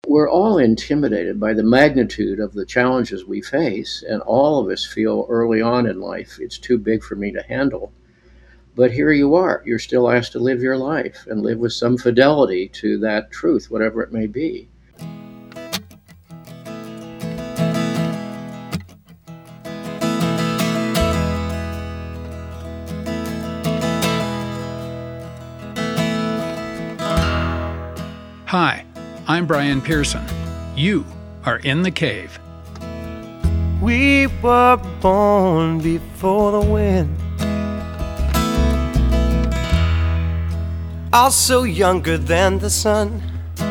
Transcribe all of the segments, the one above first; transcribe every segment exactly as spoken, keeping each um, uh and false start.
we're all intimidated by the magnitude of the challenges we face, and all of us feel early on in life, it's too big for me to handle. But here you are, you're still asked to live your life and live with some fidelity to that truth, whatever it may be. Hi, I'm Brian Pearson. You are in the cave. We were born before the wind, also younger than the sun,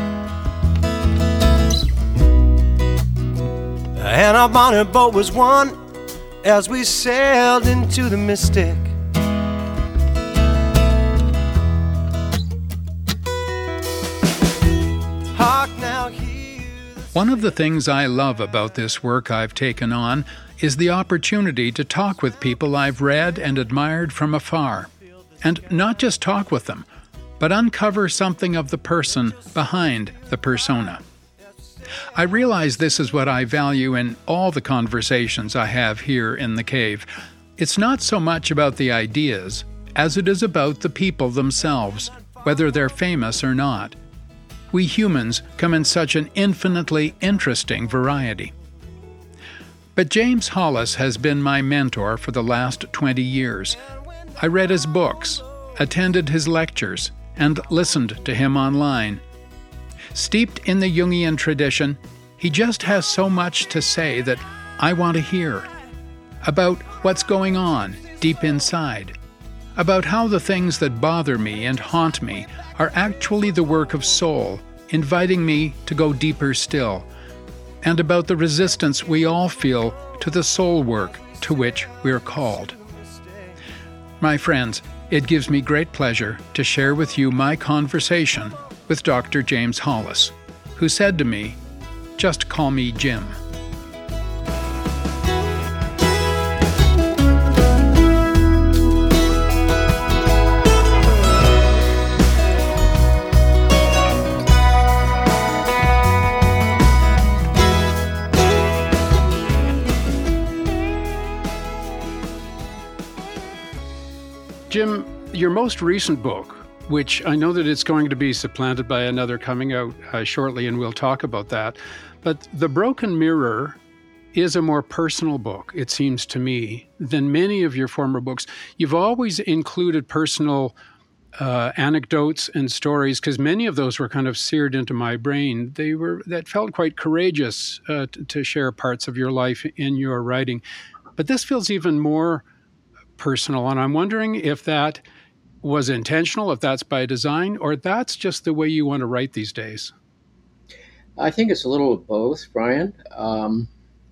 and our bonnet boat was one as we sailed into the mystic. One of the things I love about this work I've taken on is the opportunity to talk with people I've read and admired from afar. And not just talk with them, but uncover something of the person behind the persona. I realize this is what I value in all the conversations I have here in the cave. It's not so much about the ideas as it is about the people themselves, whether they're famous or not. We humans come in such an infinitely interesting variety. But James Hollis has been my mentor for the last twenty years. I read his books, attended his lectures, and listened to him online. Steeped in the Jungian tradition, he just has so much to say that I want to hear. About what's going on deep inside. About how the things that bother me and haunt me are actually the work of soul, inviting me to go deeper still, and about the resistance we all feel to the soul work to which we're called. My friends, it gives me great pleasure to share with you my conversation with Doctor James Hollis, who said to me, "Just call me Jim." Jim, your most recent book, which I know that it's going to be supplanted by another coming out uh, shortly, and we'll talk about that, but The Broken Mirror is a more personal book, it seems to me, than many of your former books. You've always included personal uh, anecdotes and stories, because many of those were kind of seared into my brain. They were that felt quite courageous uh, t- to share parts of your life in your writing. But this feels even more personal, and I'm wondering if that was intentional, if that's by design, or that's just the way you want to write these days. I think it's a little of both, Brian. Um,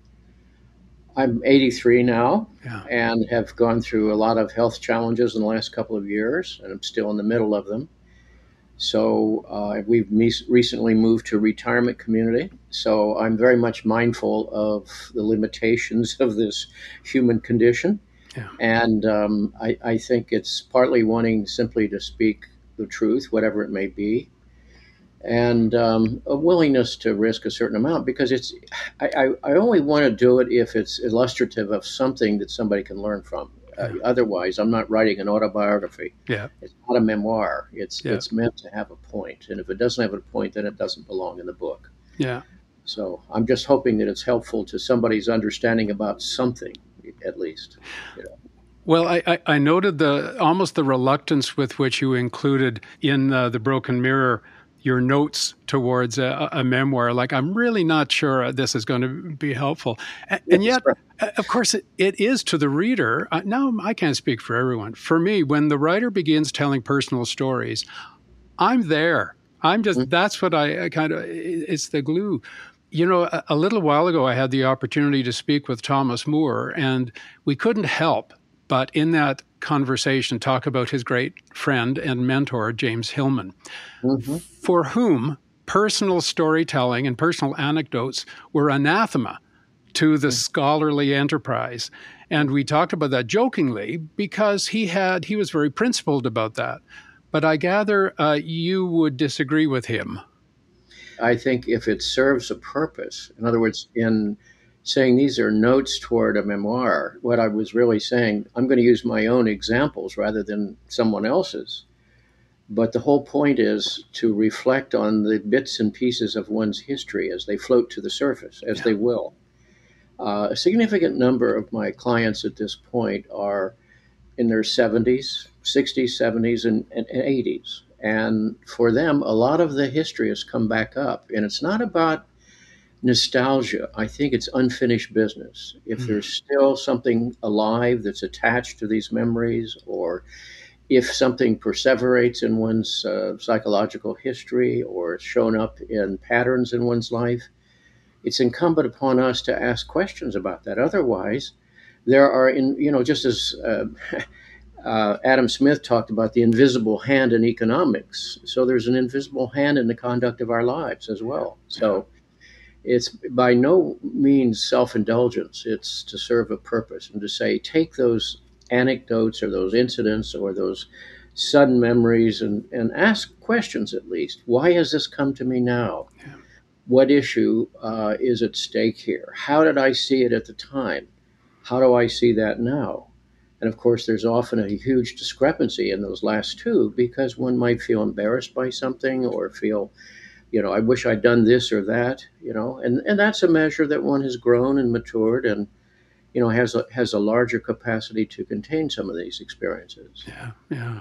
I'm eighty-three now, yeah, and have gone through a lot of health challenges in the last couple of years, and I'm still in the middle of them. So uh, we've me- recently moved to a retirement community, so I'm very much mindful of the limitations of this human condition. Yeah. And um, I, I think it's partly wanting simply to speak the truth, whatever it may be, and um, a willingness to risk a certain amount, because it's I, I, I only want to do it if it's illustrative of something that somebody can learn from. Yeah. Uh, otherwise, I'm not writing an autobiography. Yeah. It's not a memoir. It's yeah. it's meant to have a point, and if it doesn't have a point, then it doesn't belong in the book. Yeah. So I'm just hoping that it's helpful to somebody's understanding about something, at least. You know. Well, I, I, I noted the almost the reluctance with which you included in uh, The Broken Mirror your notes towards a, a memoir. Like, I'm really not sure this is going to be helpful. And, and yet, of course, it, it is to the reader. Uh, now, I can't speak for everyone. For me, when the writer begins telling personal stories, I'm there. I'm just, mm-hmm. that's what I, I kind of, it's the glue. You know, a, a little while ago, I had the opportunity to speak with Thomas Moore, and we couldn't help but in that conversation talk about his great friend and mentor, James Hillman, mm-hmm. for whom personal storytelling and personal anecdotes were anathema to the mm-hmm. scholarly enterprise. And we talked about that jokingly because he had he was very principled about that. But I gather uh, you would disagree with him. I think if it serves a purpose, in other words, in saying these are notes toward a memoir, what I was really saying, I'm going to use my own examples rather than someone else's. But the whole point is to reflect on the bits and pieces of one's history as they float to the surface, as yeah. they will. Uh, a significant number of my clients at this point are in their seventies, sixties, seventies, and, and, and eighties. And for them, a lot of the history has come back up. And it's not about nostalgia. I think it's unfinished business. If mm. there's still something alive that's attached to these memories, or if something perseverates in one's uh, psychological history or it's shown up in patterns in one's life, it's incumbent upon us to ask questions about that. Otherwise, there are, in you know, just as uh, uh, Adam Smith talked about the invisible hand in economics, so there's an invisible hand in the conduct of our lives as well. So it's by no means self-indulgence. It's to serve a purpose and to say, take those anecdotes or those incidents or those sudden memories and, and ask questions at least. Why has this come to me now? Yeah. What issue uh, is at stake here? How did I see it at the time? How do I see that now? And of course, there's often a huge discrepancy in those last two because one might feel embarrassed by something or feel, you know, I wish I'd done this or that, you know, and, and that's a measure that one has grown and matured and you know, has a, has a larger capacity to contain some of these experiences. Yeah, yeah.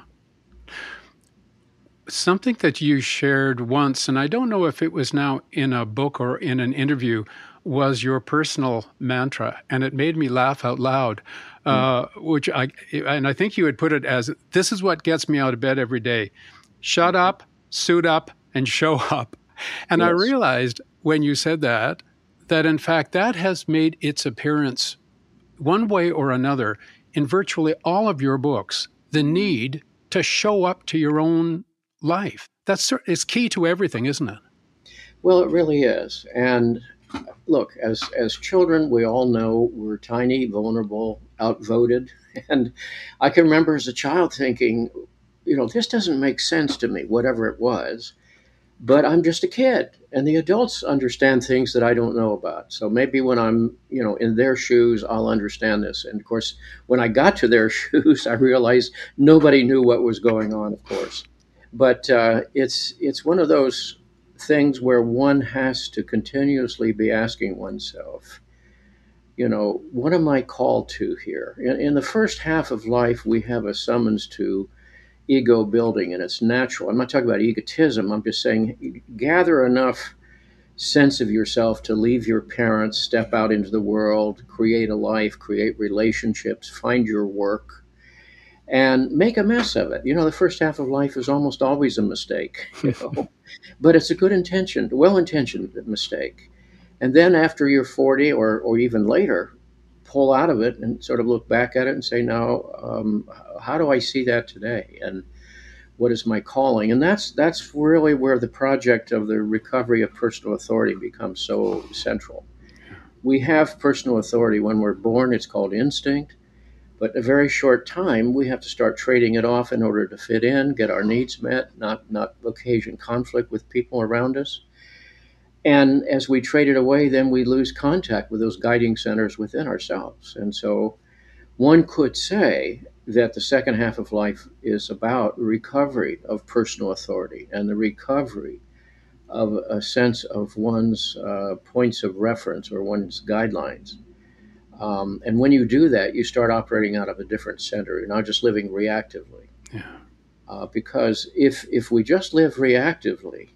Something that you shared once, and I don't know if it was now in a book or in an interview, was your personal mantra, and it made me laugh out loud, mm. uh, which I, and I think you had put it as, this is what gets me out of bed every day. Shut up, suit up, and show up. And yes. I realized when you said that, that in fact that has made its appearance one way or another in virtually all of your books, the need to show up to your own life. That's it's key to everything, isn't it? Well, it really is. And look, as as children, we all know we're tiny, vulnerable, outvoted. And I can remember as a child thinking, you know, this doesn't make sense to me, whatever it was. But I'm just a kid, and the adults understand things that I don't know about. So maybe when I'm, you know, in their shoes, I'll understand this. And of course, when I got to their shoes, I realized nobody knew what was going on, of course. But uh, it's it's one of those things where one has to continuously be asking oneself, you know, what am I called to here? In, in the first half of life, we have a summons to ego building, and it's natural. I'm not talking about egotism. I'm just saying gather enough sense of yourself to leave your parents, step out into the world, create a life, create relationships, find your work, and make a mess of it. You know, the first half of life is almost always a mistake, you know, but it's a good intentioned, well-intentioned mistake. And then after you're forty or, or even later, pull out of it and sort of look back at it and say, now, um, how do I see that today? And what is my calling? And that's that's really where the project of the recovery of personal authority becomes so central. We have personal authority when we're born. It's called instinct. But in a very short time, we have to start trading it off in order to fit in, get our needs met, not, not occasion conflict with people around us. And as we trade it away, then we lose contact with those guiding centers within ourselves. And so one could say that the second half of life is about recovery of personal authority and the recovery of a sense of one's uh, points of reference or one's guidelines. Um, and when you do that, you start operating out of a different center. You're not just living reactively. Yeah. Uh, because if if we just live reactively,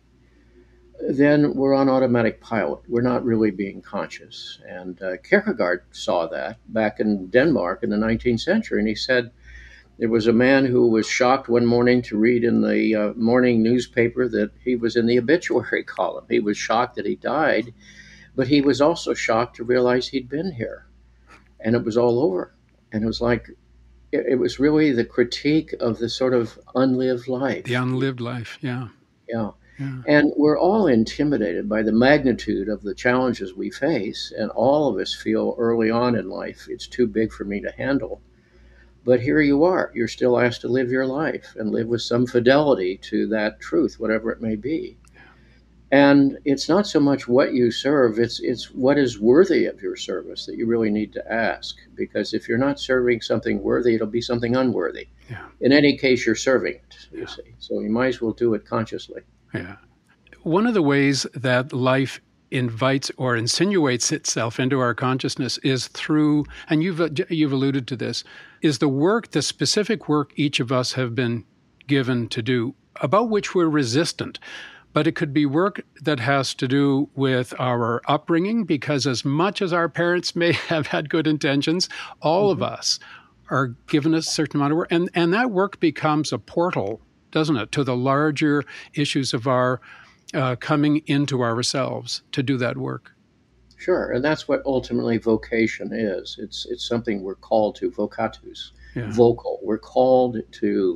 then we're on automatic pilot. We're not really being conscious. And uh, Kierkegaard saw that back in Denmark in the nineteenth century. And he said there was a man who was shocked one morning to read in the uh, morning newspaper that he was in the obituary column. He was shocked that he died, but he was also shocked to realize he'd been here. And it was all over. And it was like, it, it was really the critique of the sort of unlived life. The unlived life, yeah. Yeah. Yeah. And we're all intimidated by the magnitude of the challenges we face, and all of us feel early on in life, it's too big for me to handle. But here you are, you're still asked to live your life and live with some fidelity to that truth, whatever it may be. And it's not so much what you serve, it's it's what is worthy of your service that you really need to ask. Because if you're not serving something worthy, it'll be something unworthy. Yeah. In any case, you're serving it, you Yeah. see. So you might as well do it consciously. Yeah. One of the ways that life invites or insinuates itself into our consciousness is through, and you've you've alluded to this, is the work, the specific work each of us have been given to do, about which we're resistant. But it could be work that has to do with our upbringing, because as much as our parents may have had good intentions, all mm-hmm. of us are given a certain amount of work. And, and that work becomes a portal, doesn't it, to the larger issues of our uh, coming into ourselves to do that work. Sure, and that's what ultimately vocation is. It's it's something we're called to, vocatus, yeah. vocal. We're called to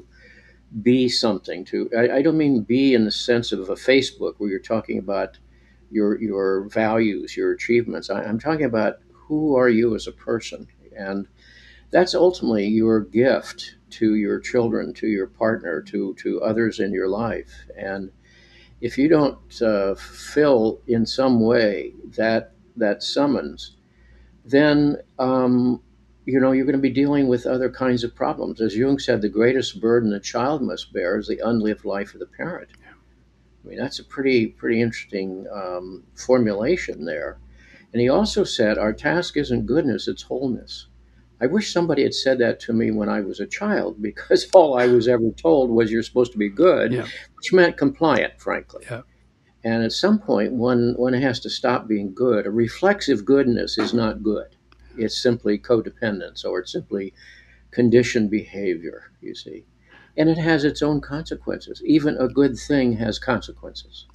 be something. To I, I don't mean be in the sense of a Facebook where you're talking about your your values, your achievements. I, I'm talking about who are you as a person, and that's ultimately your gift to your children, to your partner, to to others in your life. And if you don't uh, fill in some way that that summons, then um, you know, you're going to be dealing with other kinds of problems. As Jung said, the greatest burden a child must bear is the unlived life of the parent. Yeah. I mean, that's a pretty, pretty interesting um, formulation there. And he also said, our task isn't goodness, it's wholeness. I wish somebody had said that to me when I was a child, because all I was ever told was you're supposed to be good, yeah. which meant compliant, frankly. Yeah. And at some point, one, one has to stop being good. A reflexive goodness is not good. It's simply codependence, or it's simply conditioned behavior, you see. And it has its own consequences. Even a good thing has consequences,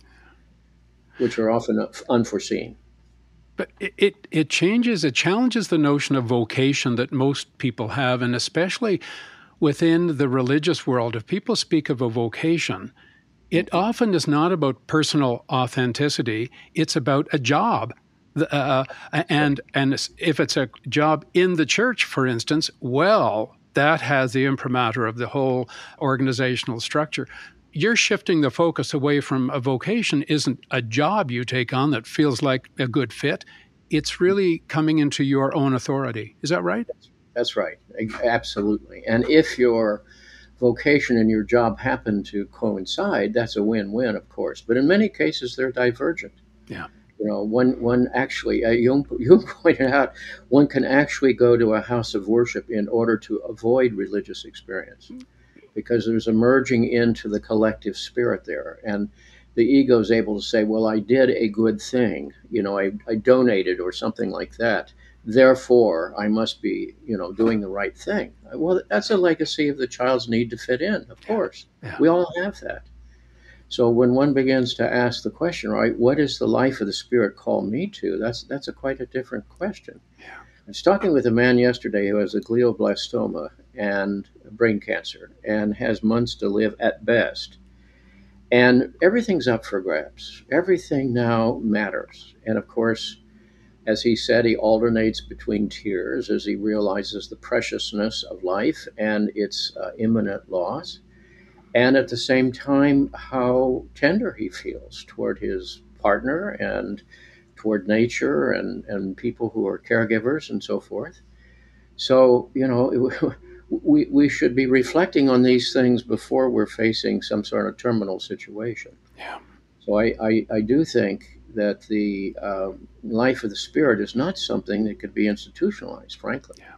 which are often unforeseen. But it, it, it changes, it challenges the notion of vocation that most people have, and especially within the religious world. If people speak of a vocation, it often is not about personal authenticity. It's about a job. Uh, and and if it's a job in the church, for instance, well, that has the imprimatur of the whole organizational structure. You're shifting the focus away from a vocation isn't a job you take on that feels like a good fit. It's really coming into your own authority. Is that right? That's right. Absolutely. And if your vocation and your job happen to coincide, that's a win-win, of course. But in many cases, they're divergent. Yeah. You know, one, one actually, uh, Jung, Jung pointed out, one can actually go to a house of worship in order to avoid religious experience, because there's a merging into the collective spirit there. And the ego is able to say, well, I did a good thing, you know, I, I donated or something like that. Therefore, I must be, you know, doing the right thing. Well, that's a legacy of the child's need to fit in, of course. Yeah. We all have that. So when one begins to ask the question, right, what does the life of the spirit call me to? That's that's a quite a different question. Yeah. I was talking with a man yesterday who has a glioblastoma and brain cancer and has months to live at best. And everything's up for grabs. Everything now matters. And of course, as he said, he alternates between tears as he realizes the preciousness of life and its uh, imminent loss. And at the same time, how tender he feels toward his partner and toward nature and, and people who are caregivers and so forth. So, you know, we, we should be reflecting on these things before we're facing some sort of terminal situation. Yeah. So I, I, I do think that the uh, life of the spirit is not something that could be institutionalized, frankly. Yeah.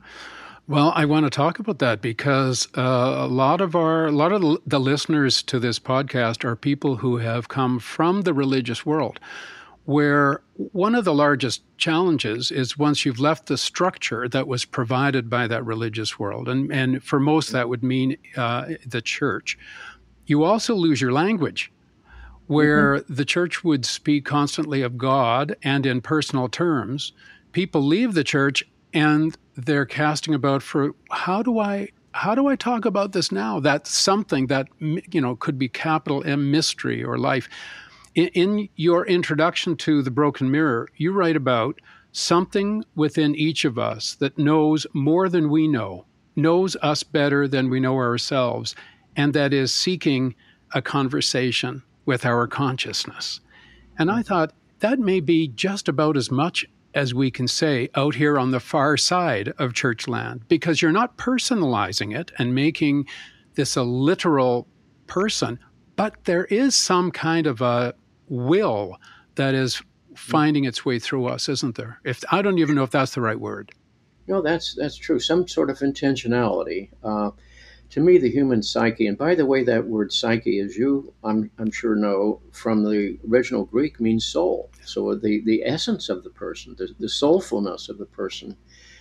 Well, I want to talk about that because uh, a lot of our, a lot of the listeners to this podcast are people who have come from the religious world, where one of the largest challenges is once you've left the structure that was provided by that religious world, and, and for most that would mean uh, the church, you also lose your language, where mm-hmm. the church would speak constantly of God and in personal terms. People leave the church and they're casting about for how do I how do I talk about this now? That's something that, you know, could be capital M mystery or life. In, in your introduction to The Broken Mirror, you write about something within each of us that knows more than we know, knows us better than we know ourselves, and that is seeking a conversation with our consciousness. And I thought that may be just about as much as we can say out here on the far side of church land, because you're not personalizing it and making this a literal person, but there is some kind of a will that is finding its way through us, isn't there? If I don't even know if that's the right word. No, that's that's true. Some sort of intentionality. Uh, to me, the human psyche, and by the way, that word psyche, as you I'm I'm sure know from the original Greek, means soul. So the the essence of the person, the, the soulfulness of the person,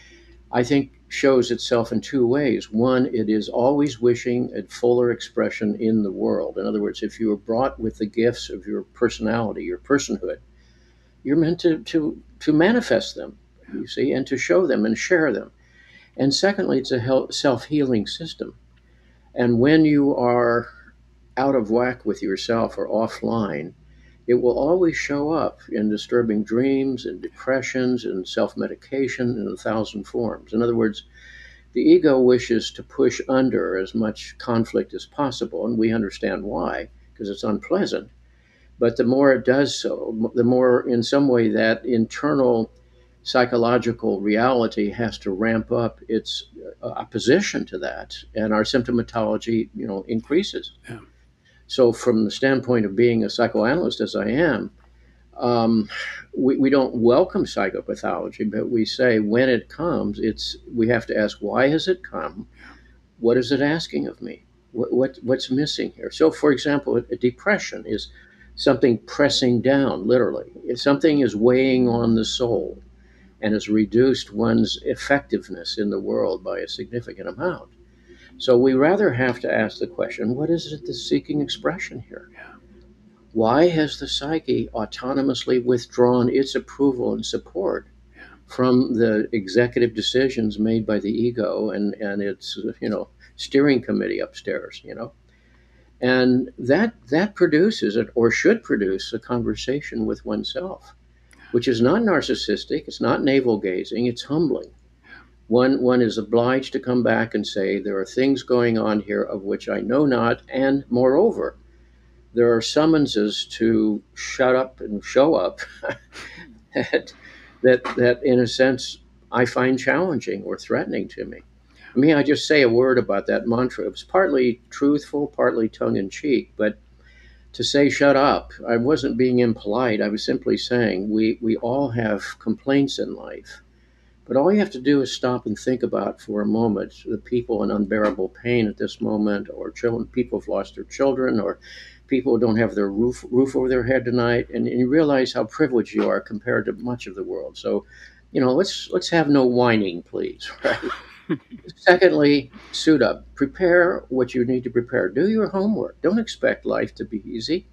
I think shows itself in two ways. One, it is always wishing a fuller expression in the world. In other words, if you are brought with the gifts of your personality, your personhood, you're meant to to to manifest them, you see, and to show them and share them. And secondly, it's a self-healing system. And when you are out of whack with yourself or offline, it will always show up in disturbing dreams and depressions and self-medication in a thousand forms. In other words, the ego wishes to push under as much conflict as possible, and we understand why, because it's unpleasant. But the more it does so, the more in some way that internal psychological reality has to ramp up its opposition to that, and our symptomatology, you know, increases. Yeah. So from the standpoint of being a psychoanalyst, as I am, um, we, we don't welcome psychopathology, but we say when it comes, it's we have to ask, why has it come? What is it asking of me? What, what what's missing here? So, for example, a, a depression is something pressing down, literally. If something is weighing on the soul and has reduced one's effectiveness in the world by a significant amount. So we rather have to ask the question, what is it that's seeking expression here? Yeah. Why has the psyche autonomously withdrawn its approval and support yeah. from the executive decisions made by the ego and, and its, you know, steering committee upstairs, you know? And that that produces, it, or should produce, a conversation with oneself, which is not narcissistic, it's not navel-gazing, it's humbling. One, one is obliged to come back and say, there are things going on here of which I know not, and moreover, there are summonses to shut up and show up that, that, that, in a sense, I find challenging or threatening to me. I mean, I just say a word about that mantra. It was partly truthful, partly tongue-in-cheek, but to say shut up, I wasn't being impolite. I was simply saying we, we all have complaints in life. But all you have to do is stop and think about for a moment the people in unbearable pain at this moment, or children, people who've lost their children, or people who don't have their roof roof over their head tonight, and, and you realize how privileged you are compared to much of the world. So, you know, let's let's have no whining, please, right? Secondly, suit up. Prepare what you need to prepare. Do your homework. Don't expect life to be easy.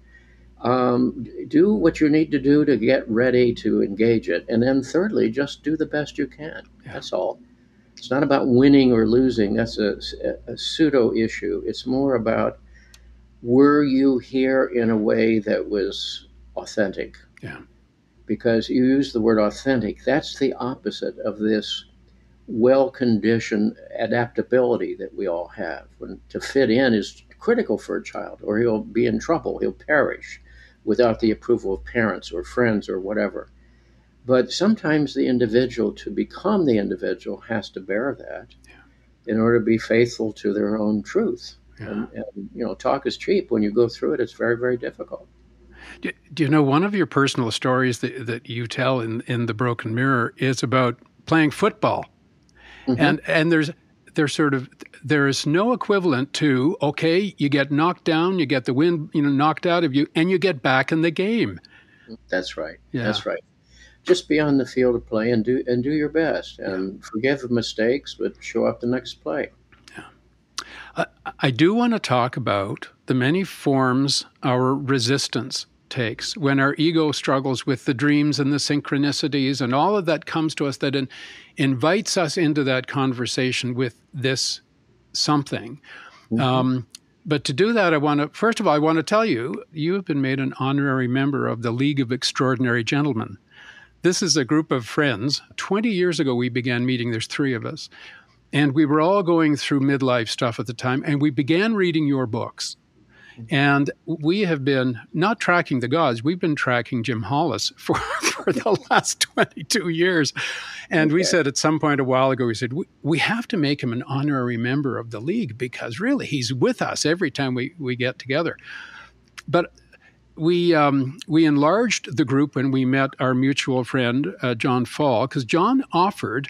Um, do what you need to do to get ready to engage it. And then thirdly, just do the best you can. Yeah. That's all. It's not about winning or losing. That's a, a pseudo issue. It's more about, were you here in a way that was authentic? Yeah. Because you use the word authentic. That's the opposite of this well-conditioned adaptability that we all have. When to fit in is critical for a child, or he'll be in trouble, he'll perish without the approval of parents or friends or whatever. But sometimes the individual, to become the individual, has to bear that yeah. in order to be faithful to their own truth. Yeah. And, and, you know, talk is cheap. When you go through it, it's very, very difficult. Do, do you know, one of your personal stories that, that you tell in, in The Broken Mirror is about playing football. Mm-hmm. And and there's there's sort of there is no equivalent to, okay, you get knocked down, you get the wind, you know, knocked out of you, and you get back in the game. That's right. Yeah. That's right. Just be on the field of play and do and do your best, and yeah. forgive mistakes, but show up the next play. Yeah. Uh, I do want to talk about the many forms our resistance takes when our ego struggles with the dreams and the synchronicities and all of that comes to us, that in, invites us into that conversation with this something. Mm-hmm. Um, but to do that, I want to, first of all, I want to tell you, you have been made an honorary member of the League of Extraordinary Gentlemen. This is a group of friends. twenty years ago, we began meeting. There's three of us. And we were all going through midlife stuff at the time, and we began reading your books. And we have been not tracking the gods, we've been tracking Jim Hollis for, for the last twenty-two years. And okay. we said at some point a while ago, we said, we, we have to make him an honorary member of the league because really he's with us every time we, we get together. But we um, we enlarged the group when we met our mutual friend, uh, John Fall, because John offered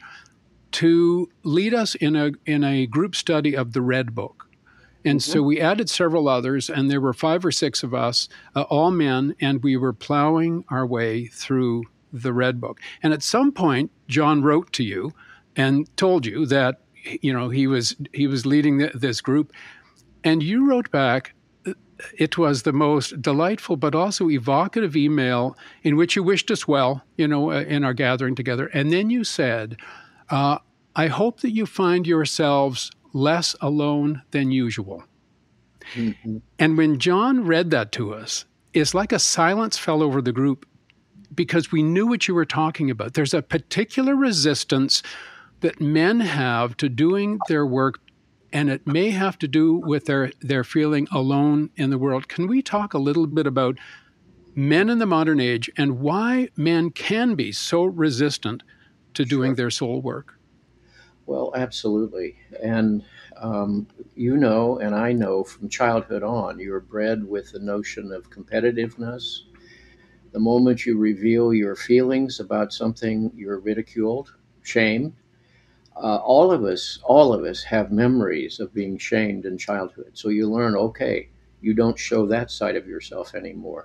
to lead us in a in a group study of the Red Book. And mm-hmm. so we added several others, and there were five or six of us, uh, all men, and we were plowing our way through the Red Book. And at some point, John wrote to you and told you that, you know, he was he was leading the, this group, and you wrote back. It was the most delightful but also evocative email in which you wished us well, you know, uh, in our gathering together. And then you said, uh, I hope that you find yourselves less alone than usual. Mm-hmm. And when John read that to us, it's like a silence fell over the group because we knew what you were talking about. There's a particular resistance that men have to doing their work, and it may have to do with their, their feeling alone in the world. Can we talk a little bit about men in the modern age and why men can be so resistant to doing sure. their soul work? Well, absolutely. And um, you know, and I know from childhood on, you were bred with the notion of competitiveness. The moment you reveal your feelings about something, you're ridiculed, shamed. Uh, all of us, all of us have memories of being shamed in childhood. So you learn, okay, you don't show that side of yourself anymore.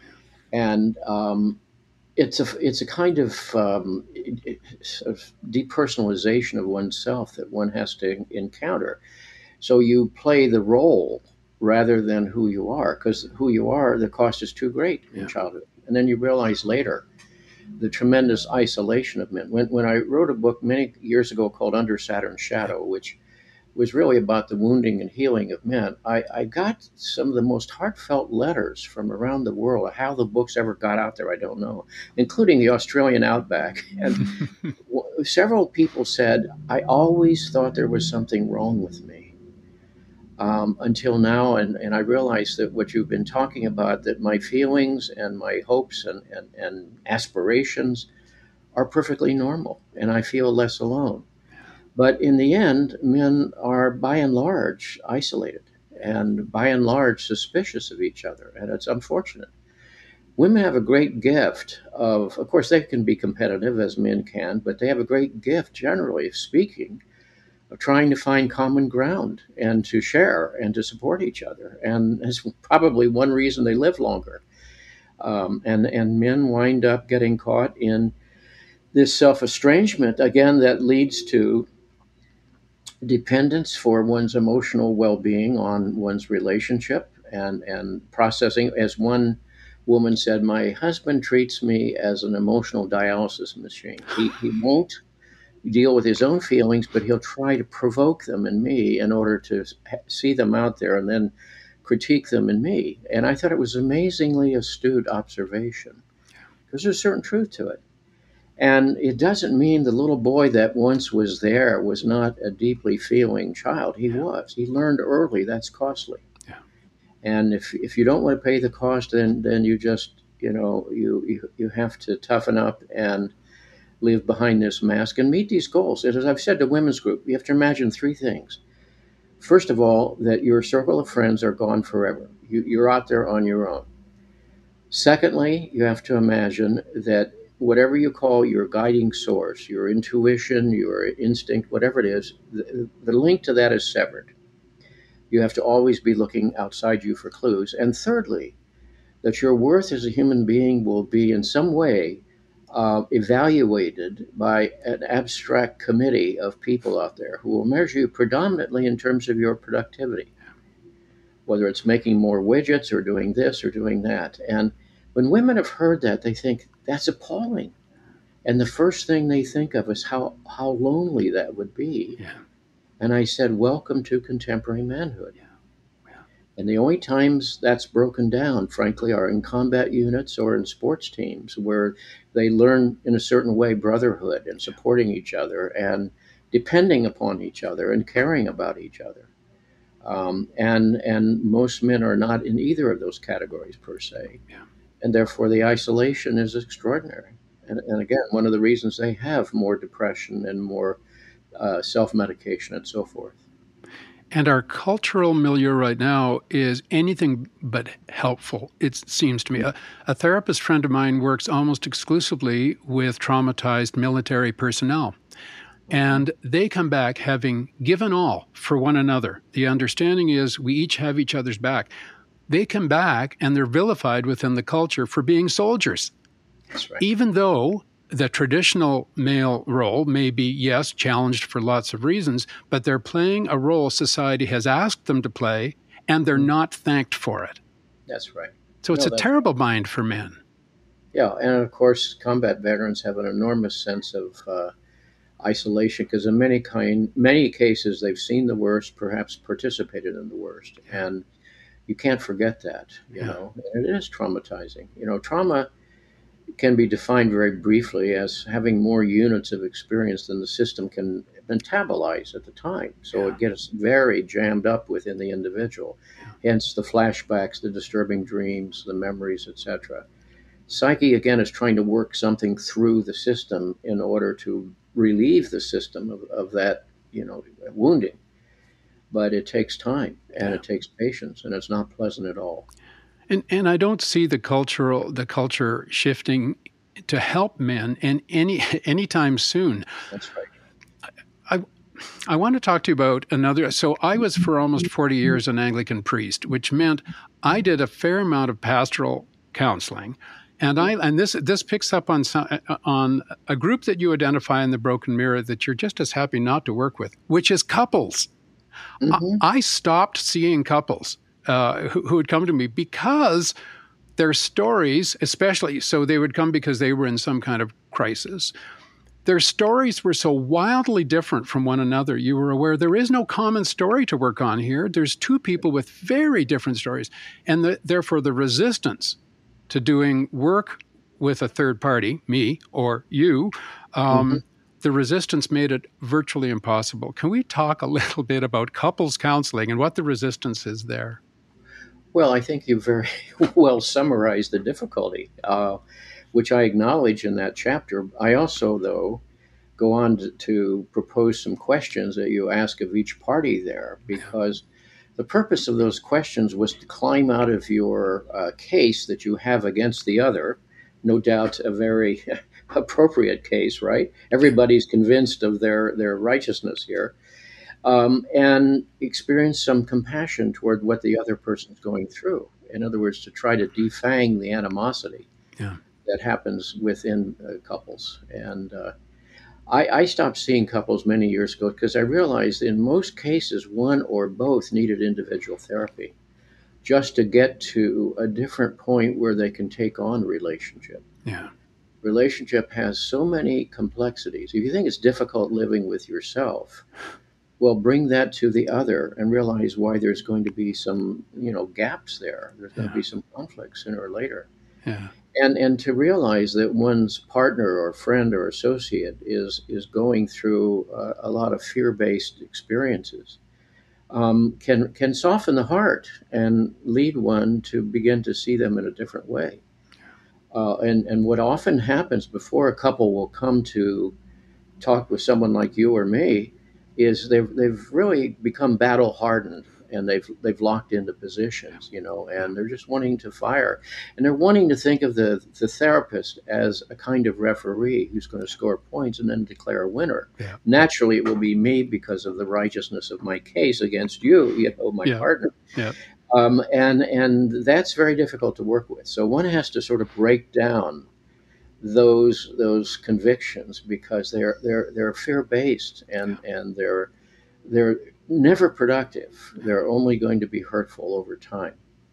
And um, it's a it's a kind of, um, sort of depersonalization of oneself that one has to encounter. So you play the role rather than who you are, because who you are, the cost is too great in yeah. childhood. And then you realize later the tremendous isolation of men. When when I wrote a book many years ago called Under Saturn's Shadow, which was really about the wounding and healing of men, I, I got some of the most heartfelt letters from around the world. How the books ever got out there, I don't know, including the Australian outback. And several people said, I always thought there was something wrong with me. Um, until now, and, and I realize that what you've been talking about, that my feelings and my hopes and, and, and aspirations are perfectly normal, and I feel less alone. But in the end, men are by and large isolated and by and large suspicious of each other, and it's unfortunate. Women have a great gift of, of course, they can be competitive as men can, but they have a great gift, generally speaking, of trying to find common ground and to share and to support each other. And it's probably one reason they live longer. Um, and, and men wind up getting caught in this self-estrangement, again, that leads to dependence for one's emotional well-being on one's relationship and, and processing. As one woman said, my husband treats me as an emotional dialysis machine. He, he won't deal with his own feelings, but he'll try to provoke them in me in order to see them out there and then critique them in me. And I thought it was amazingly astute observation because there's a certain truth to it. And it doesn't mean the little boy that once was there was not a deeply feeling child. He was. He learned early that's costly. Yeah. And if if you don't want to pay the cost, then then you just, you know, you you, you have to toughen up and live behind this mask and meet these goals. And as I've said to women's group, you have to imagine three things. First of all, that your circle of friends are gone forever. You, you're out there on your own. Secondly, you have to imagine that whatever you call your guiding source, your intuition, your instinct, whatever it is, the, the link to that is severed. You have to always be looking outside you for clues. And thirdly, that your worth as a human being will be in some way Uh, evaluated by an abstract committee of people out there who will measure you predominantly in terms of your productivity, whether it's making more widgets or doing this or doing that. And when women have heard that, they think that's appalling. And the first thing they think of is how, how lonely that would be. Yeah. And I said, welcome to contemporary manhood. Yeah. And the only times that's broken down, frankly, are in combat units or in sports teams where they learn in a certain way brotherhood and supporting each other and depending upon each other and caring about each other. Um, and and most men are not in either of those categories per se, Yeah. and therefore the isolation is extraordinary. And, and again, one of the reasons they have more depression and more uh, self-medication and so forth. And our cultural milieu right now is anything but helpful, it seems to me. A, a therapist friend of mine works almost exclusively with traumatized military personnel. And they come back having given all for one another. The understanding is we each have each other's back. They come back and they're vilified within the culture for being soldiers. That's right. Even though the traditional male role may be, yes, challenged for lots of reasons, but they're playing a role society has asked them to play, and they're not thanked for it. That's right. So it's no, a terrible bind for men. Yeah, and of course, combat veterans have an enormous sense of uh, isolation because in many kind, many cases they've seen the worst, perhaps participated in the worst, and you can't forget that. You Yeah. know, and it is traumatizing. You know, trauma can be defined very briefly as having more units of experience than the system can metabolize at the time. So Yeah. it gets very jammed up within the individual. Yeah. Hence the flashbacks, the disturbing dreams, the memories, et cetera. Psyche, again, is trying to work something through the system in order to relieve the system of, of that, you know, wounding. But it takes time and Yeah. it takes patience, and it's not pleasant at all. And and I don't see the cultural the culture shifting to help men in any anytime soon. That's right. I I want to talk to you about another. So I was for almost forty years an Anglican priest, which meant I did a fair amount of pastoral counseling, and I and this this picks up on some, on a group that you identify in the Broken Mirror that you're just as happy not to work with, which is couples. Mm-hmm. I, I stopped seeing couples uh, who, who would come to me because their stories, especially, so they would come because they were in some kind of crisis. Their stories were so wildly different from one another. You were aware there is no common story to work on here. There's two people with very different stories. And the, therefore, the resistance to doing work with a third party, me or you, um, mm-hmm. the resistance made it virtually impossible. Can we talk a little bit about couples counseling and what the resistance is there? Well, I think you very well summarized the difficulty, uh, which I acknowledge in that chapter. I also, though, go on to, to propose some questions that you ask of each party there, because the purpose of those questions was to climb out of your uh, case that you have against the other. No doubt a very appropriate case, right? Everybody's convinced of their, their righteousness here. Um, and experience some compassion toward what the other person's going through. In other words, to try to defang the animosity yeah. that happens within uh, couples. And uh, I, I stopped seeing couples many years ago because I realized in most cases, one or both needed individual therapy just to get to a different point where they can take on relationship. Yeah. Relationship has so many complexities. If you think it's difficult living with yourself, well, bring that to the other and realize why there's going to be some, you know, gaps there. There's going yeah. to be some conflict sooner or later. Yeah. And and to realize that one's partner or friend or associate is is going through uh, a lot of fear-based experiences um, can can soften the heart and lead one to begin to see them in a different way. Uh, and and what often happens before a couple will come to talk with someone like you or me is they've they've really become battle hardened and they've they've locked into positions, you know, and they're just wanting to fire, and they're wanting to think of the the therapist as a kind of referee who's going to score points and then declare a winner. Yeah. Naturally, it will be me because of the righteousness of my case against you, you know, my yeah. partner. Yeah. Um, and and that's very difficult to work with. So one has to sort of break down those those convictions because they're they're they're fear based and and they're they're never productive. They're only going to be hurtful over time.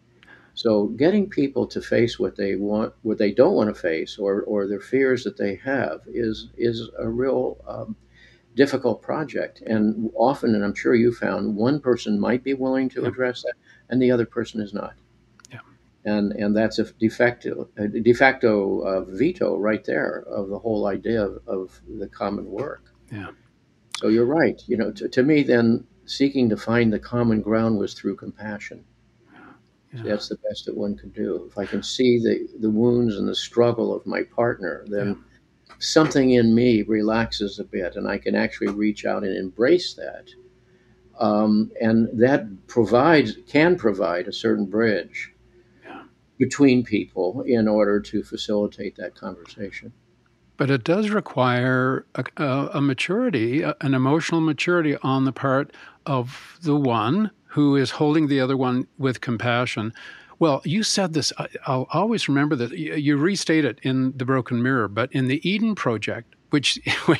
So getting people to face what they want, what they don't want to face, or or their fears that they have is is a real um, difficult project. And often, and I'm sure you found, one person might be willing to Yeah. address that, and the other person is not. Yeah. And and that's a de facto, a de facto uh, veto right there of the whole idea of, of the common work. Yeah. So you're right. You know, to, to me, then seeking to find the common ground was through compassion. Yeah. So that's the best that one can do. If I can see the, the wounds and the struggle of my partner, then yeah. something in me relaxes a bit, and I can actually reach out and embrace that. Um, and that provides, can provide a certain bridge yeah. between people in order to facilitate that conversation. But it does require a, a, a maturity, a, an emotional maturity on the part of the one who is holding the other one with compassion. Well, you said this, I, I'll always remember that. You, you restate it in The Broken Mirror, but in the Eden Project, which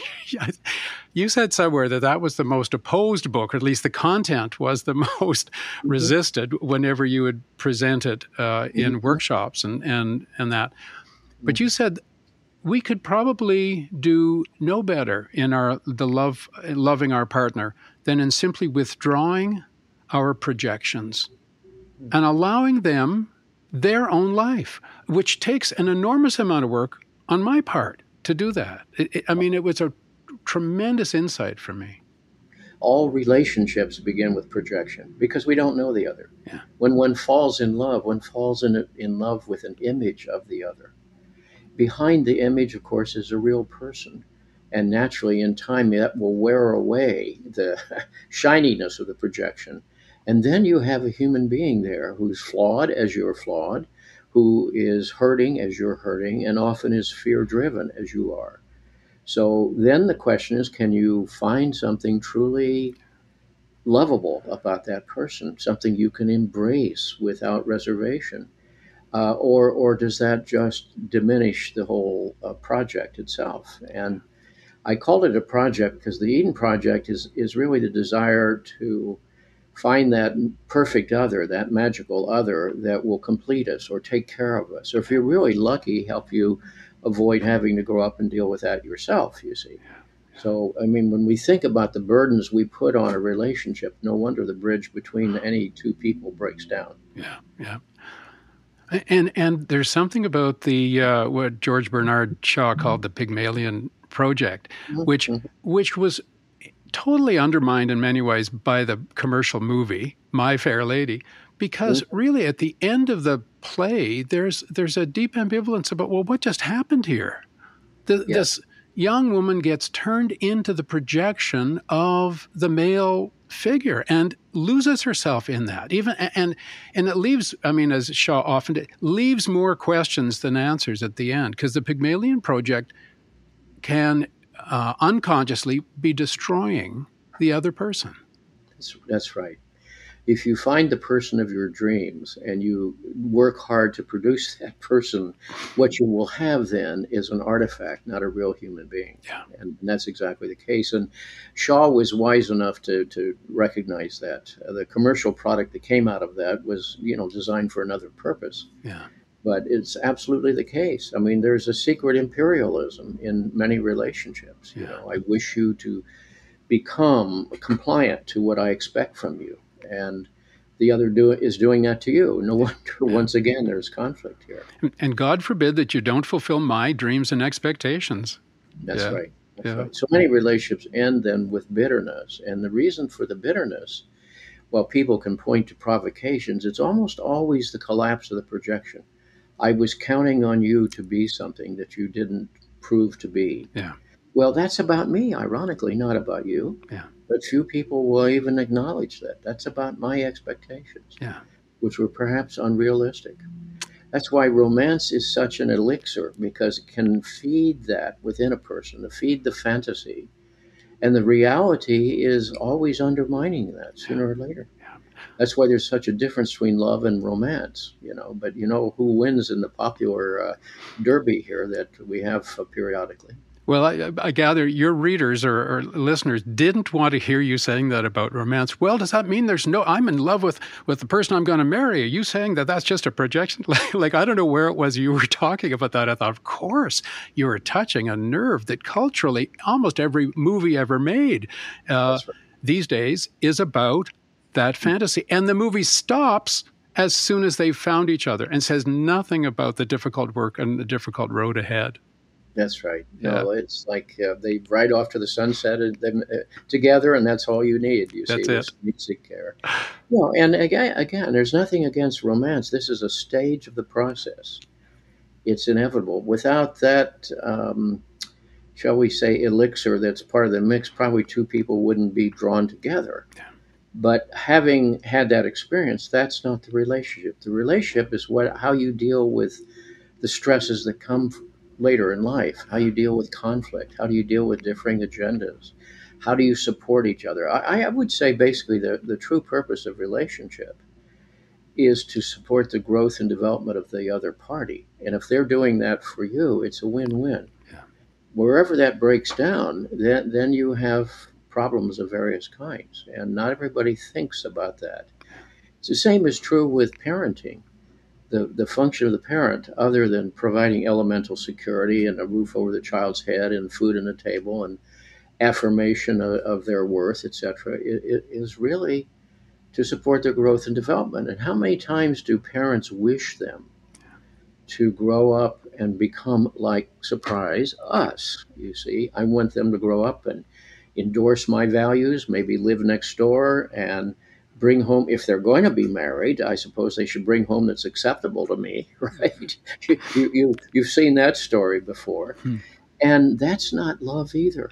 you said somewhere that that was the most opposed book, or at least the content was the most mm-hmm. resisted whenever you would present it uh, in mm-hmm. workshops and, and, and that. Mm-hmm. But you said we could probably do no better in our the love loving our partner than in simply withdrawing our projections and allowing them their own life, which takes an enormous amount of work on my part to do that. It, it, I mean, it was a tremendous insight for me. All relationships begin with projection because we don't know the other. Yeah. When one falls in love, one falls in, in love with an image of the other. Behind the image, of course, is a real person. And naturally, in time, that will wear away the shininess of the projection. And then you have a human being there who's flawed as you're flawed, who is hurting as you're hurting, and often is fear-driven as you are. So then the question is, can you find something truly lovable about that person, something you can embrace without reservation? Uh, or or does that just diminish the whole uh, project itself? And I called it a project because the Eden Project is, is really the desire to find that perfect other, that magical other that will complete us or take care of us. Or if you're really lucky, help you avoid having to grow up and deal with that yourself, you see. So, I mean, when we think about the burdens we put on a relationship, no wonder the bridge between any two people breaks down. Yeah, yeah. And and there's something about the uh, what George Bernard Shaw called the Pygmalion Project, which which was totally undermined in many ways by the commercial movie My Fair Lady, because really at the end of the play, there's there's a deep ambivalence about, well, what just happened here? The, yeah. This young woman gets turned into the projection of the male figure and loses herself in that. Even and and it leaves, I mean, as Shaw often did, leaves more questions than answers at the end, because the Pygmalion Project can uh, unconsciously be destroying the other person. That's, that's right. If you find the person of your dreams and you work hard to produce that person, what you will have then is an artifact, not a real human being. Yeah. And that's exactly the case. And Shaw was wise enough to, to recognize that. Uh, the commercial product that came out of that was, you know, designed for another purpose. Yeah. But it's absolutely the case. I mean, there's a secret imperialism in many relationships. You Yeah. know, I wish you to become compliant to what I expect from you. And the other do, is doing that to you. No wonder, yeah. once again, there's conflict here. And God forbid that you don't fulfill my dreams and expectations. That's yeah. right. That's yeah. right. So many relationships end then with bitterness. And the reason for the bitterness, while people can point to provocations, it's almost always the collapse of the projection. I was counting on you to be something that you didn't prove to be. Yeah. Well, that's about me, ironically, not about you. Yeah. But few people will even acknowledge that. That's about my expectations, yeah. which were perhaps unrealistic. That's why romance is such an elixir, because it can feed that within a person, to feed the fantasy. And the reality is always undermining that sooner or later. Yeah. That's why there's such a difference between love and romance, you know. But you know who wins in the popular uh, derby here that we have uh, periodically? Well, I, I gather your readers or, or listeners didn't want to hear you saying that about romance. Well, does that mean there's no, I'm in love with, with the person I'm going to marry? Are you saying that that's just a projection? Like, like, I don't know where it was you were talking about that. I thought, of course, you were touching a nerve that culturally almost every movie ever made uh, right. these days is about that fantasy. And the movie stops as soon as they've found each other and says nothing about the difficult work and the difficult road ahead. That's right. Yeah. No, it's like uh, they ride off to the sunset and them uh, together, and that's all you need. You That's see, it. with music care. No, and again, again, there's nothing against romance. This is a stage of the process. It's inevitable. Without that, um, shall we say, elixir that's part of the mix, probably two people wouldn't be drawn together. Yeah. But having had that experience, that's not the relationship. The relationship is what how you deal with the stresses that come later in life, how you deal with conflict, how do you deal with differing agendas, how do you support each other. I, I would say basically the, the true purpose of relationship is to support the growth and development of the other party. And if they're doing that for you, it's a win-win. Yeah. Wherever that breaks down, then, then you have problems of various kinds. And not everybody thinks about that. It's the same is true with parenting. The, the function of the parent, other than providing elemental security and a roof over the child's head and food on the table and affirmation of, of their worth, et cetera, it, it is really to support their growth and development. And how many times do parents wish them to grow up and become like, surprise, us? You see, I want them to grow up and endorse my values, maybe live next door and bring home, if they're going to be married, I suppose they should bring home that's acceptable to me, right? you, you, you've seen that story before. Hmm. And that's not love either.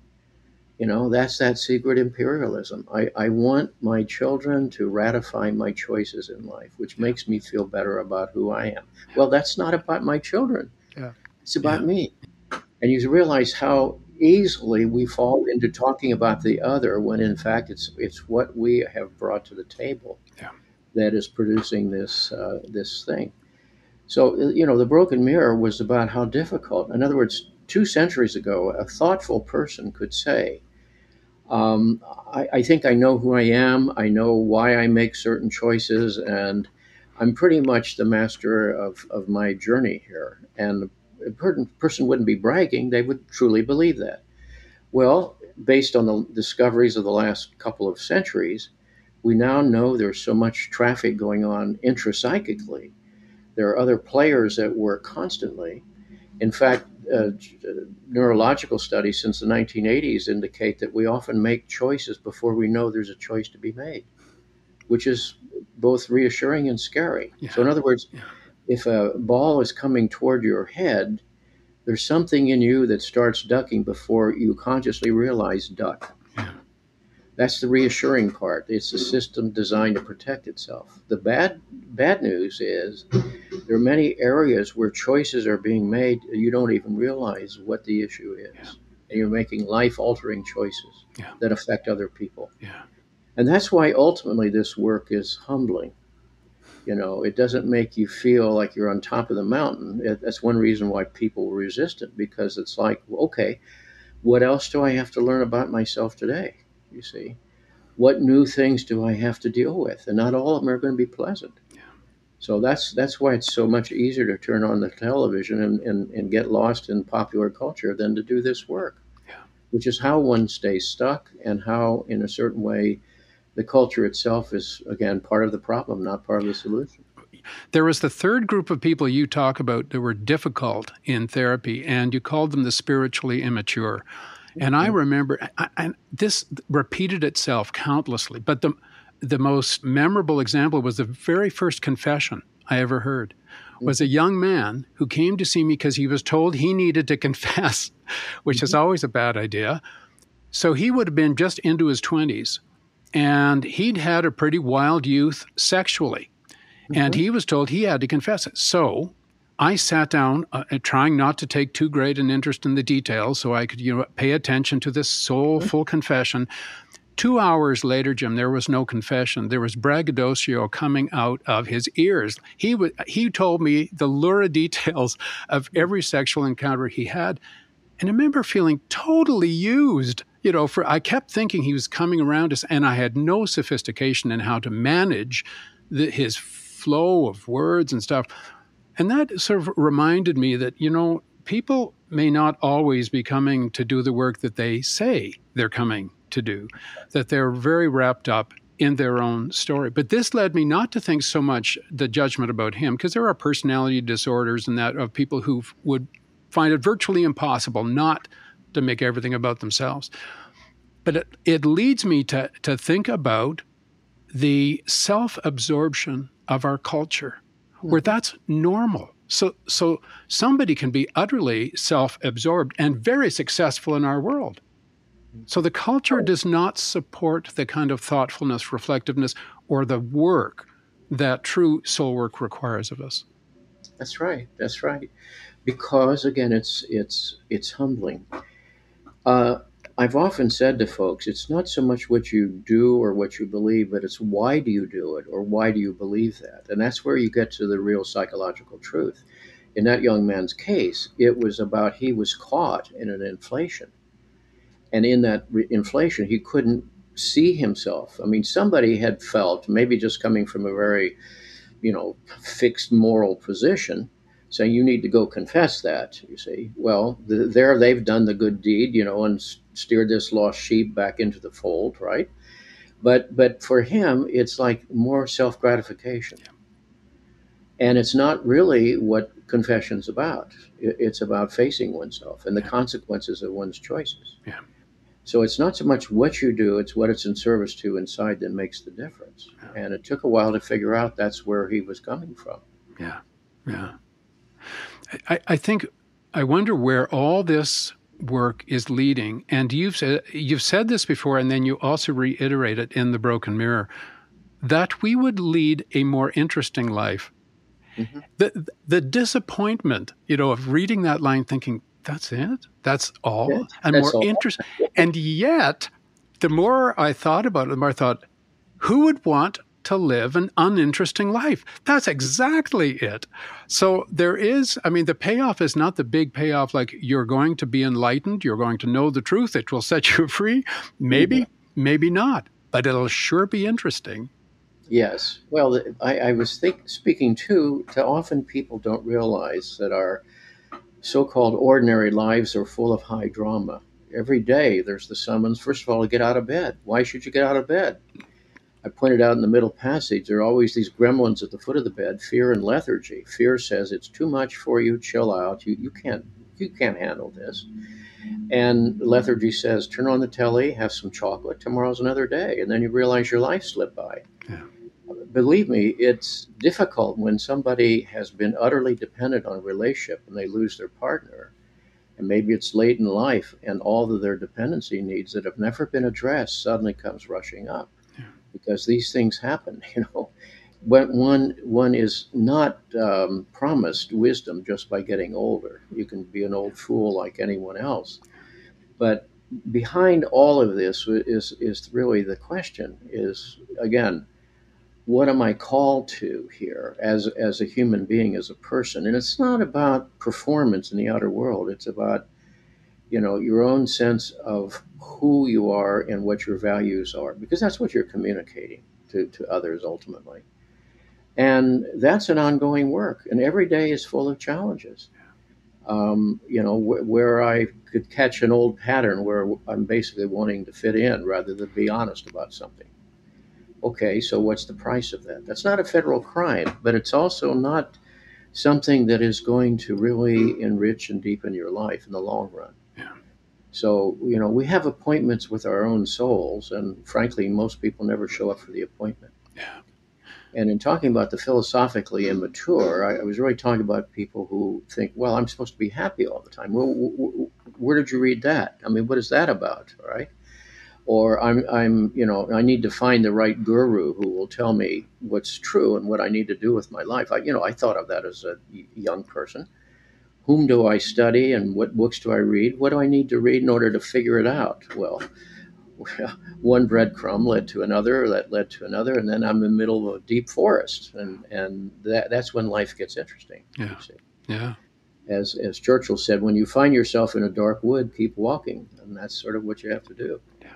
You know, that's that secret imperialism. I, I want my children to ratify my choices in life, which makes me feel better about who I am. Well, that's not about my children. Yeah. It's about yeah. me. And you realize how easily we fall into talking about the other when in fact it's it's what we have brought to the table yeah. that is producing this uh, this thing. So, you know, the broken mirror was about how difficult. In other words, two centuries ago, a thoughtful person could say, um, I, I think I know who I am, I know why I make certain choices, and I'm pretty much the master of, of my journey here. And a person wouldn't be bragging, they would truly believe that. Well, based on the discoveries of the last couple of centuries, we now know there's so much traffic going on intrapsychically. There are other players at work constantly. In fact, uh, neurological studies since the nineteen eighties indicate that we often make choices before we know there's a choice to be made, which is both reassuring and scary. Yeah. So in other words, yeah. if a ball is coming toward your head, there's something in you that starts ducking before you consciously realize duck. Yeah. That's the reassuring part. It's a system designed to protect itself. The bad bad news is there are many areas where choices are being made you don't even realize what the issue is. Yeah. And you're making life-altering choices yeah. that affect other people. Yeah. And that's why ultimately this work is humbling. You know, it doesn't make you feel like you're on top of the mountain. It, that's one reason why people resist it, because it's like, okay, what else do I have to learn about myself today? You see, what new things do I have to deal with? And not all of them are going to be pleasant. Yeah. So that's that's why it's so much easier to turn on the television and, and, and get lost in popular culture than to do this work, yeah. which is how one stays stuck and how, in a certain way, the culture itself is, again, part of the problem, not part of the solution. There was the third group of people you talk about that were difficult in therapy, and you called them the spiritually immature. And I remember, and this repeated itself countlessly, but the the most memorable example was the very first confession I ever heard was a young man who came to see me because he was told he needed to confess, which mm-hmm. is always a bad idea. So he would have been just into his twenties, and he'd had a pretty wild youth sexually, mm-hmm. and he was told he had to confess it. So I sat down, uh, trying not to take too great an interest in the details so I could, you know, pay attention to this soulful confession. Two hours later, Jim, there was no confession. There was braggadocio coming out of his ears. He w- he told me the lurid details of every sexual encounter he had. And I remember feeling totally used. You know, for I kept thinking he was coming around us, and I had no sophistication in how to manage the, his flow of words and stuff. And that sort of reminded me that, you know, people may not always be coming to do the work that they say they're coming to do, that they're very wrapped up in their own story. But this led me not to think so much the judgment about him, because there are personality disorders and that of people who would find it virtually impossible not to make everything about themselves. But it, it leads me to, to think about the self-absorption of our culture, mm-hmm. where that's normal. So, so somebody can be utterly self-absorbed and very successful in our world. So the culture does not support the kind of thoughtfulness, reflectiveness, or the work that true soul work requires of us. That's right. That's right. Because again, it's it's it's humbling. Uh, I've often said to folks, it's not so much what you do or what you believe, but it's why do you do it or why do you believe that? And that's where you get to the real psychological truth. In that young man's case, it was about he was caught in an inflation. And in that re- inflation, he couldn't see himself. I mean, somebody had felt, maybe just coming from a very, you know, fixed moral position, saying you need to go confess that, you see. Well, the, there they've done the good deed, you know, and steered this lost sheep back into the fold, right? But but for him, it's like more self-gratification. And it's not really what confession's about. It, it's about facing oneself and the yeah. consequences of one's choices. Yeah. So it's not so much what you do, it's what it's in service to inside that makes the difference. Yeah. And it took a while to figure out that's where he was coming from. Yeah, yeah. I, I think, I wonder where all this work is leading. And you've said, you've said this before, and then you also reiterate it in The Broken Mirror, that we would lead a more interesting life. Mm-hmm. The, the disappointment, you know, of reading that line thinking, that's it? That's all? Yeah, and that's more interesting. And yet, the more I thought about it, the more I thought, who would want to live an uninteresting life? That's exactly it. So there is, I mean, the payoff is not the big payoff like you're going to be enlightened, you're going to know the truth, it will set you free. Maybe, mm-hmm. maybe not, but it'll sure be interesting. Yes. Well, I, I was think, speaking too, to often people don't realize that our so-called ordinary lives are full of high drama. Every day there's the summons, first of all, to get out of bed. Why should you get out of bed? I pointed out in the middle passage, there are always these gremlins at the foot of the bed, fear and lethargy. Fear says it's too much for you, chill out, you, you can't you can't handle this. And lethargy says, turn on the telly, have some chocolate, tomorrow's another day. And then you realize your life slipped by. Yeah. Believe me, it's difficult when somebody has been utterly dependent on a relationship and they lose their partner. And maybe it's late in life and all of their dependency needs that have never been addressed suddenly comes rushing up. Yeah. Because these things happen, you know. When one one is not um, promised wisdom just by getting older. You can be an old fool like anyone else. But behind all of this is is really the question is, again, what am I called to here as as a human being, as a person? And it's not about performance in the outer world. It's about, you know, your own sense of who you are and what your values are, because that's what you're communicating to, to others ultimately. And that's an ongoing work. And every day is full of challenges. Um, you know, wh- where I could catch an old pattern where I'm basically wanting to fit in rather than be honest about something. Okay, so what's the price of that? That's not a federal crime, but it's also not something that is going to really enrich and deepen your life in the long run. Yeah. So, you know, we have appointments with our own souls, and frankly, most people never show up for the appointment. Yeah. And in talking about the philosophically immature, I, I was really talking about people who think, well, I'm supposed to be happy all the time. Well, w- w- where did you read that? I mean, what is that about, right? Or I'm, I'm, you know, I need to find the right guru who will tell me what's true and what I need to do with my life. I, you know, I thought of that as a young person. Whom do I study and what books do I read? What do I need to read in order to figure it out? Well, one breadcrumb led to another, that led to another, and then I'm in the middle of a deep forest, and and that that's when life gets interesting. Yeah, you see. Yeah. As as Churchill said, when you find yourself in a dark wood, keep walking, and that's sort of what you have to do. Yeah.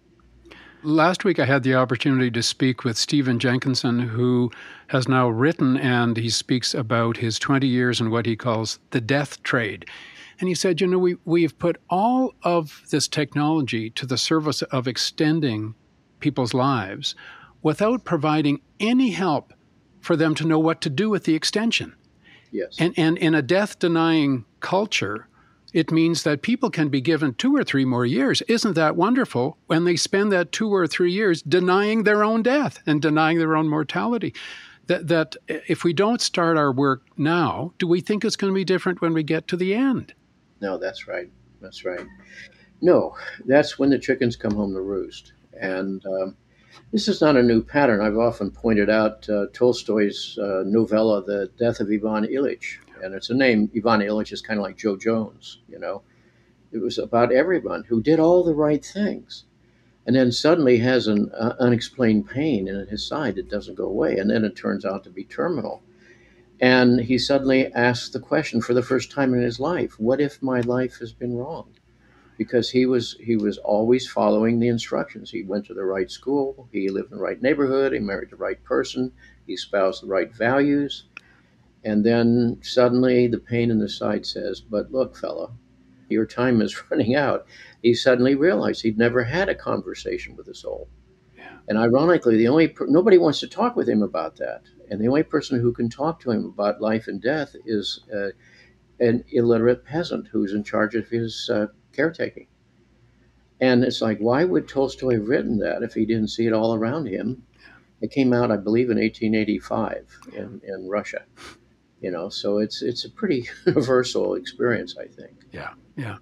Last week, I had the opportunity to speak with Stephen Jenkinson, who has now written, and he speaks about his twenty years and what he calls the death trade. And he said, you know, we, we have put all of this technology to the service of extending people's lives without providing any help for them to know what to do with the extension. Yes. And, and in a death-denying culture, it means that people can be given two or three more years. Isn't that wonderful? When they spend that two or three years denying their own death and denying their own mortality. That, that if we don't start our work now, do we think it's going to be different when we get to the end? No, that's right. That's right. No, that's when the chickens come home to roost. And um, this is not a new pattern. I've often pointed out uh, Tolstoy's uh, novella, The Death of Ivan Ilyich. And it's a name, Ivan Ilyich is kind of like Joe Jones, you know. It was about everyone who did all the right things. And then suddenly has an uh, unexplained pain in his side that doesn't go away. And then it turns out to be terminal. And he suddenly asks the question for the first time in his life, what if my life has been wrong? Because he was he was always following the instructions. He went to the right school. He lived in the right neighborhood. He married the right person. He espoused the right values. And then suddenly the pain in the side says, but look, fella, your time is running out. He suddenly realized he'd never had a conversation with the soul. Yeah. And ironically, the only per- nobody wants to talk with him about that. And the only person who can talk to him about life and death is uh, an illiterate peasant who's in charge of his uh, caretaking. And it's like, why would Tolstoy have written that if he didn't see it all around him? It came out, I believe, in eighteen eighty-five in, in Russia. You know, so it's it's a pretty universal experience, I think. Yeah, yeah.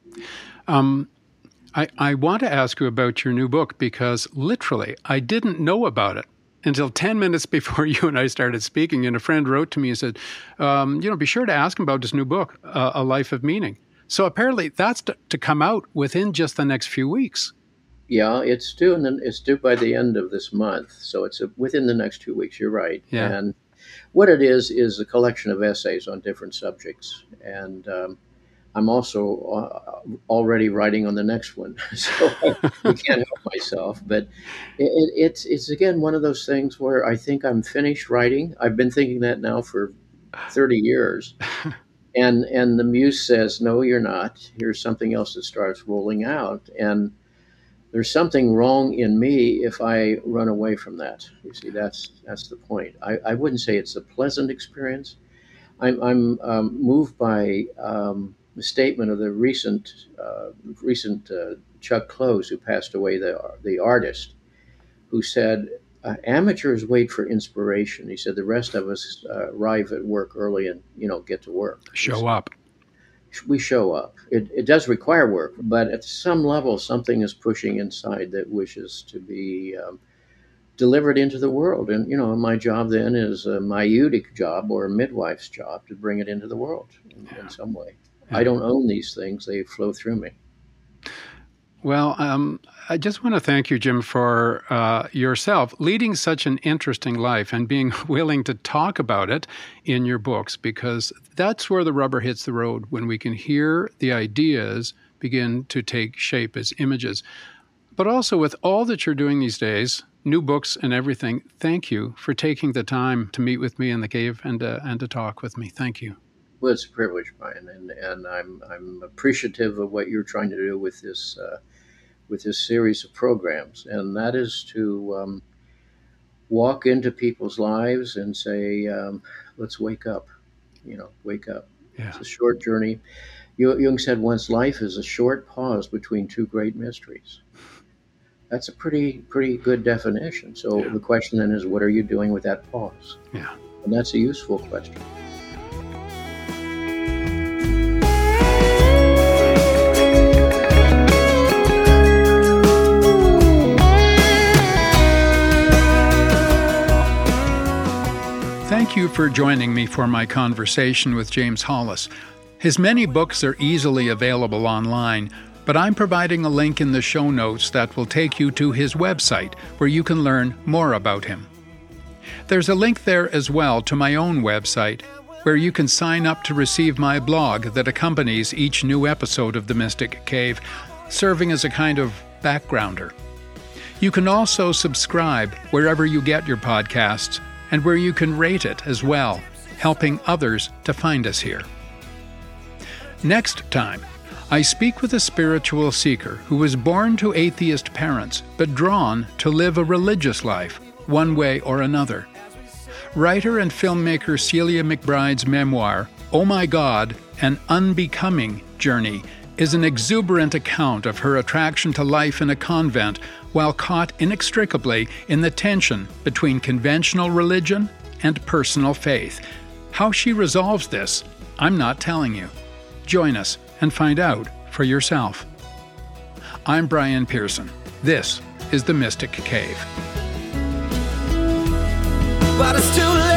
Um, I, I want to ask you about your new book because literally I didn't know about it until ten minutes before you and I started speaking. And a friend wrote to me and said, um, you know, be sure to ask him about this new book, uh, A Life of Meaning. So apparently that's to, to come out within just the next few weeks. Yeah, it's due, and it's due by the end of this month. So it's a, within the next two weeks. You're right. Yeah. And what it is is a collection of essays on different subjects. And um, I'm also uh, already writing on the next one, so I, I can't help myself. But it, it, it's it's again one of those things where I think I'm finished writing. I've been thinking that now for thirty years, and and the muse says, "No, you're not. Here's something else that starts rolling out." And there's something wrong in me if I run away from that. You see, that's that's the point. I, I wouldn't say it's a pleasant experience. I'm I'm um, moved by. Um, The statement of the recent, uh, recent uh, Chuck Close, who passed away, the the artist, who said, uh, "Amateurs wait for inspiration." He said, "The rest of us uh, arrive at work early and you know get to work. Show up. We show up. It it does require work, but at some level, something is pushing inside that wishes to be um, delivered into the world. And you know, my job then is a myeutic job or a midwife's job to bring it into the world in, yeah. in some way." I don't own these things. They flow through me. Well, um, I just want to thank you, Jim, for uh, yourself leading such an interesting life and being willing to talk about it in your books, because that's where the rubber hits the road, when we can hear the ideas begin to take shape as images. But also with all that you're doing these days, new books and everything, thank you for taking the time to meet with me in the cave and, uh, and to talk with me. Thank you. Well, it's a privilege, Brian, and, and I'm I'm appreciative of what you're trying to do with this uh, with this series of programs, and that is to um, walk into people's lives and say, um, "Let's wake up," you know, wake up. Yeah. It's a short journey. Jung said once, "Life is a short pause between two great mysteries." That's a pretty pretty good definition. So yeah. The question then is, what are you doing with that pause? Yeah, and that's a useful question. Thank you for joining me for my conversation with James Hollis. His many books are easily available online, but I'm providing a link in the show notes that will take you to his website, where you can learn more about him. There's a link there as well to my own website, where you can sign up to receive my blog that accompanies each new episode of The Mystic Cave, serving as a kind of backgrounder. You can also subscribe wherever you get your podcasts, and where you can rate it as well, helping others to find us here. Next time, I speak with a spiritual seeker who was born to atheist parents, but drawn to live a religious life, one way or another. Writer and filmmaker Celia McBride's memoir, Oh My God, An Unbecoming Journey is an exuberant account of her attraction to life in a convent while caught inextricably in the tension between conventional religion and personal faith. How she resolves this, I'm not telling you. Join us and find out for yourself. I'm Brian Pearson. This is The Mystic Cave. But it's too late.